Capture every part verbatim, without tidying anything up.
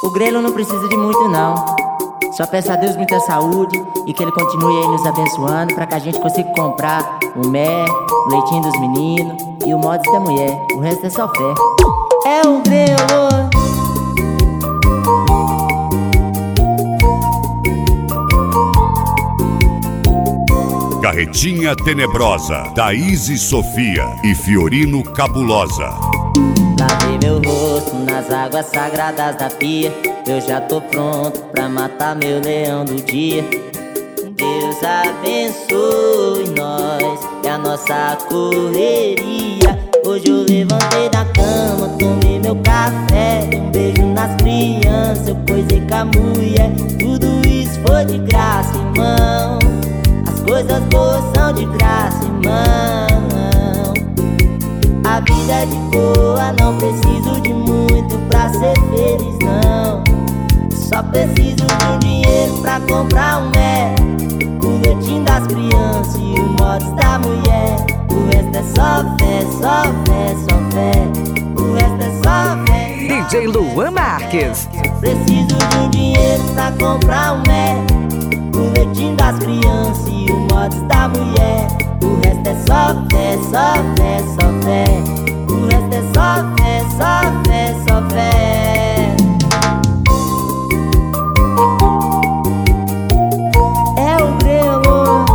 O grelo não precisa de muito não. Só peço a Deus muita saúde e que Ele continue aí nos abençoando, pra que a gente consiga comprar o mé, o leitinho dos meninos e o mods da mulher. O resto é só fé. É o grelo. Carretinha Tenebrosa, Thaís Sofia e Fiorino Cabulosa. Lavei meu rosto nas águas sagradas da pia. Eu já tô pronto pra matar meu leão do dia. Deus abençoe nós e a nossa correria. Hoje eu levantei da cama, tomei meu café, um beijo nas crianças, eu coisei com a mulher. Tudo isso foi de graça, irmão. As coisas boas são de graça, irmão. A vida é de boa, não preciso de muito pra ser feliz, não. Só preciso de um dinheiro pra comprar um mé, o leitinho das crianças e o mods da mulher. O resto é só fé, só fé, só fé. O resto é só fé, só D J Luan Marques. Preciso de um dinheiro pra comprar um mé, o leitinho das crianças e o mods da mulher. O resto é só fé, só fé, só fé. O resto é só fé, só fé, só fé. É o grelo.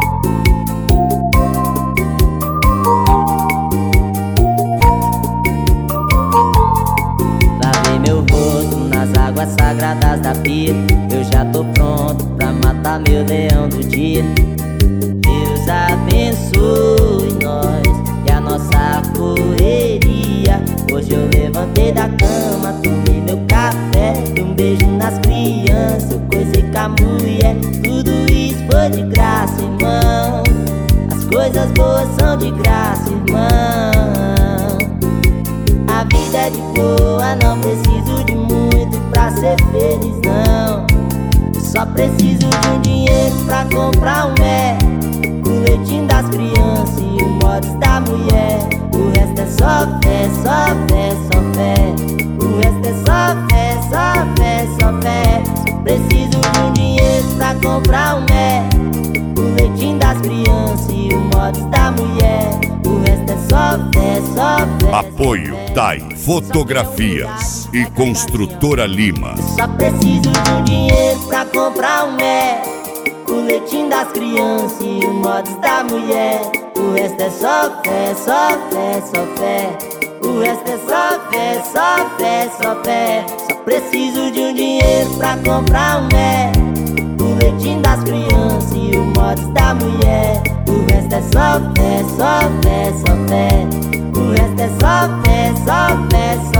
Lavei meu rosto nas águas sagradas da pia. Eu já tô pronto pra matar meu leão do dia. Deus abençoe nós e a nossa correria. Hoje eu levantei da cama, tomei meu café, dei um beijo nas crianças, eu coisei com a mulher. Tudo isso foi de graça, irmão. As coisas boas são de graça, irmão. A vida é de boa, não preciso de muito pra ser feliz, não. Só preciso de um dinheiro pra comprar um mé, o leitinho das crianças e o mods da mulher. O resto é só fé, só fé, só fé. O resto é só fé, só fé, só fé. Só preciso de um dinheiro pra comprar um mé, o leitinho das crianças e o mods da mulher. O resto é só fé, só fé. Apoio Thay Fotografias e Construtora Lima. Só preciso de um dinheiro pra comprar um mé, o leitinho das crianças e o mods da mulher. O resto é só fé, só fé, só fé. O resto é só fé, só fé, só fé. Só preciso de um dinheiro pra comprar um mé, o leitinho das crianças e o mods da mulher. O resto é só fé, só fé, só fé. O resto é só fé, só fé, só fé.